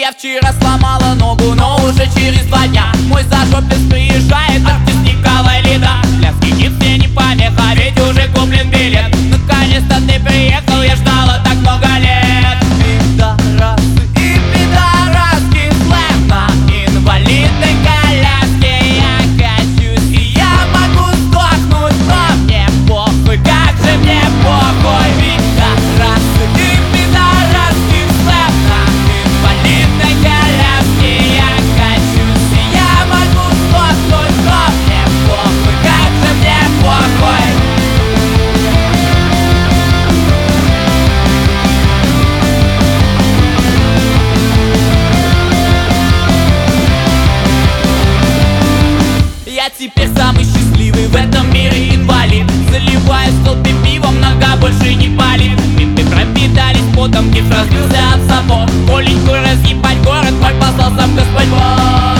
Я вчера сломала ногу, но уже через 2 дня мой зажопец приезжает, артист Николай Лида. Пляски гипс мне не помеха, ведь уже куплен билет. Наконец-то ты приехал, я ждала так много лет. Пидорасы и пидораски, слэм на инвалидной коляске. Я качусь и я могу сдохнуть, но мне похуй, как же мне похуй. Пидорасы и пидораски, слэм на инвалидной коляске. Я качусь и я могу сдохнуть, но мне похуй, как же мне похуй. Я теперь самый счастливый в этом мире инвалид. Заливаю столбы пивом, нога больше не палит. Биты пропитались потом, гипс разбился от сапог. Оленьку разъебать город мой послал сам Господь Бог.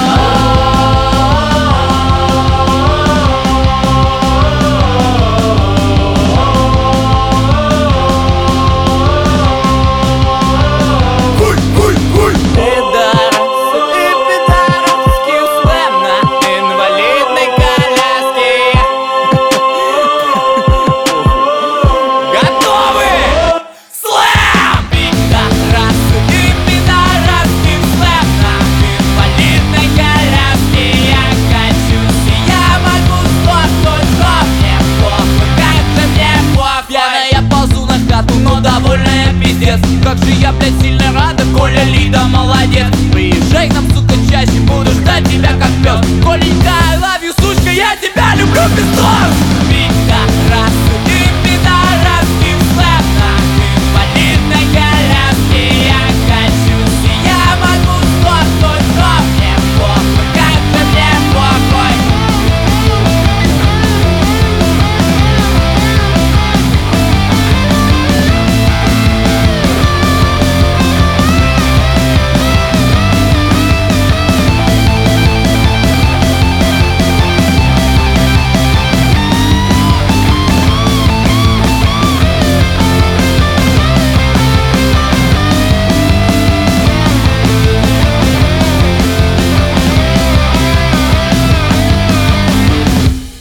Как же я, блядь, сильно рада, Коля Лида, молодец. Приезжай к нам, сука, чаще, буду ждать тебя как пес.